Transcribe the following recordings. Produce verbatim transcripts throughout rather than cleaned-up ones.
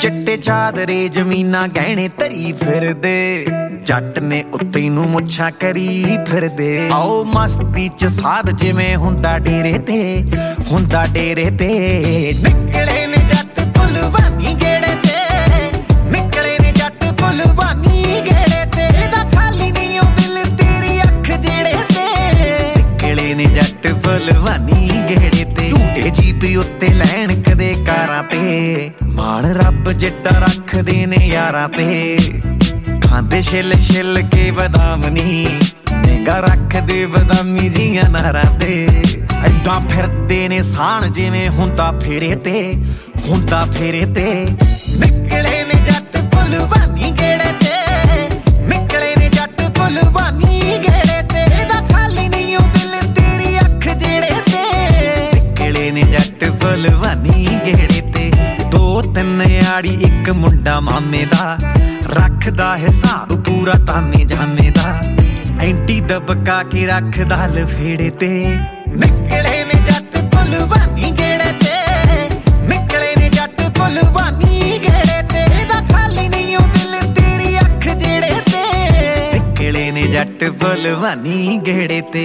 चिट्टे चादरे जमीना गहने तरी फिरदे जट ने उत्ते नूं मुछां करी फिरदे आओ मस्ती च साध जिवें हुंदा डेरे ते हुंदा डेरे ते निकले ने जट पुलवानी गेड़े ते निकले ने जट पुलवानी गेड़े ते दा खाली नहीं ओ दिल तेरी अख जेड़े ते निकले ने जट पुलवानी गेड़े ते झूठे जीपी उत्ते लैण कदे कारां ते माण रब जिड्डा रखदे ने यारां ते खांदे छिल छिल के बदाम नी निगा रखदे बदामी जियां नारां ते ऐदां फिरदे ने साण जिवें हुंदा फेरे ते हुंदा फेरे ते निकले ने जट पुलवानी गेड़े ते निकले ने जट पुलवानी गेड़े ते दा खाली नहीं ओ दिल तेरी अख जेड़े ते निकले ने जट पुलवानी गेड़े ते दो तिन याड़ी एक मुंडा मामे दा रखदा हिसाब पूरा तामे जामे दा एंटी दबका के रखदा लफेड़े ते निकले ने जट पुलवानी गेड़े ते निकले ने जट पुलवानी गेड़े ते दा खाली नहीं ओ दिल तेरी अख जेड़े ते निकले ने जट पुलवानी गेड़े ते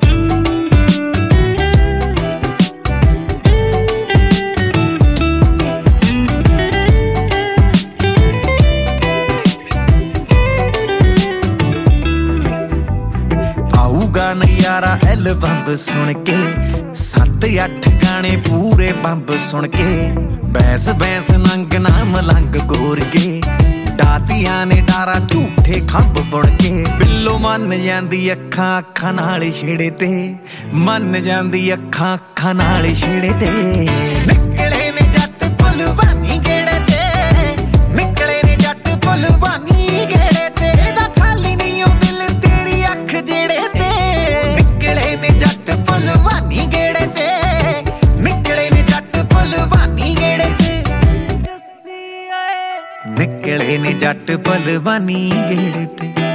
नयारा एल बंब सुन के सत्त अठ गाने पूरे बंब सुन के बैस बैस नंग ना मलंग गोर के डातियां ने डारा झूठे खंब बुड़ के बिल्लो मन जांदी अखां अखां नाल छेड़े ते मन जांदी अखां अखां नाल छेड़े ते निकले ने जट पुलवानी गेड़े ते निकले ने जट पुलवानी गेड़े ते दा खाली नहीं ओ दिल तेरी अख जेड़े ते निकले ने जट पुलवानी गेड़े ते निकले ने जट पुलवानी गेड़े ते निकले ने जट पुलवानी गेड़े ते।